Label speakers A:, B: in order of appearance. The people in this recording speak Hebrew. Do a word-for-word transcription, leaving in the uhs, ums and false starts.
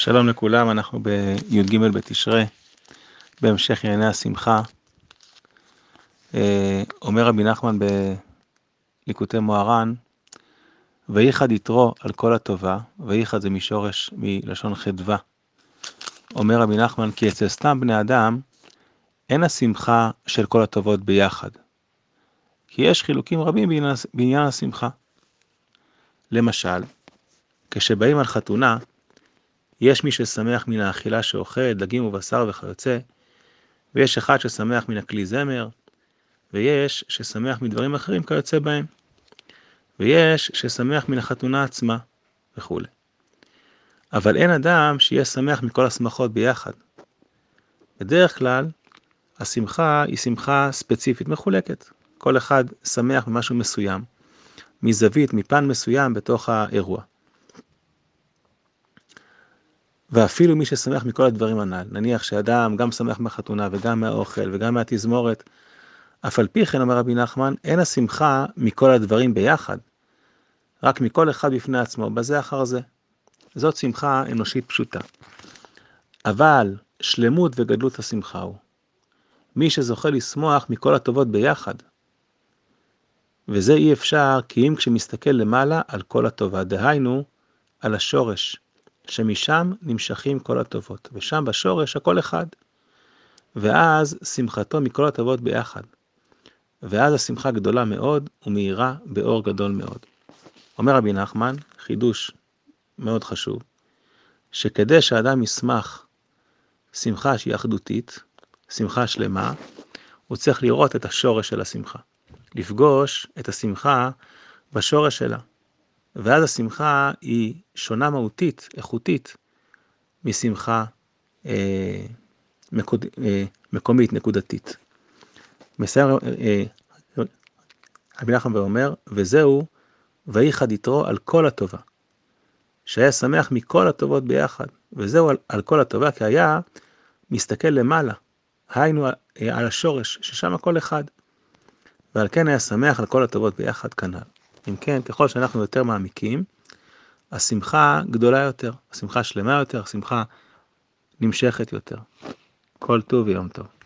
A: שלום לכולם, אנחנו בי"ג בתשרי, בהמשך ענייני השמחה. אומר רבי נחמן בליקוטי מוהר"ן, וייחד יתרו על כל הטובה, וייחד זה משורש מלשון חדווה. אומר רבי נחמן, כי אצל סתם בני אדם, אין השמחה של כל הטובות ביחד. כי יש חילוקים רבים בעניין השמחה. למשל, כשבאים על חתונה, יש מי ששמח מן האכילה שאוכל, דגים ובשר וכיוצא, ויש אחד ששמח מן הכלי זמר, ויש ששמח מדברים אחרים כיוצא בהם, ויש ששמח מן החתונה עצמה וכו'. אבל אין אדם שיהיה שמח מכל השמחות ביחד. בדרך כלל, השמחה היא שמחה ספציפית מחולקת. כל אחד שמח ממשהו מסוים, מזווית, מפן מסוים בתוך האירוע. ואפילו מי ששמח מכל הדברים הנ"ל, נניח שאדם גם שמח מהחתונה וגם מהאוכל וגם מהתזמורת, אף על פי כן, אומר רבי נחמן, אין השמחה מכל הדברים ביחד, רק מכל אחד בפני עצמו, בזה אחר זה. זאת שמחה אנושית פשוטה. אבל שלמות וגדלות השמחה הוא מי שזוכה לשמוח מכל הטובות ביחד. וזה אי אפשר כי אם כשמסתכל למעלה על כל הטובה, דהיינו על השורש, שמשם נמשכים כל הטובות, ושם בשורש הכל אחד. ואז שמחתו מכל הטובות ביחד. ואז השמחה גדולה מאוד ומהירה באור גדול מאוד. אומר רבי נחמן, חידוש מאוד חשוב, שכדי שהאדם ישמח שמחה שהיא אחדותית, שמחה שלמה, הוא צריך לראות את השורש של השמחה. לפגוש את השמחה בשורש שלה. ואז השמחה היא שונה מהותית, איכותית, משמחה אה, מקוד, אה, מקומית, נקודתית. מסיים אה, רבי נחמן ואומר, וזהו, וייחד יתרו על כל הטובה. שהיה שמח מכל הטובות ביחד. וזהו על, על כל הטובה, כי היה מסתכל למעלה. היינו על, על השורש, ששם הכל אחד. ועל כן היה שמח על כל הטובות ביחד כנ"ל. אם כן, ככל שאנחנו יותר מעמיקים, השמחה גדולה יותר, השמחה שלמה יותר, השמחה נמשכת יותר. כל טוב ויום טוב.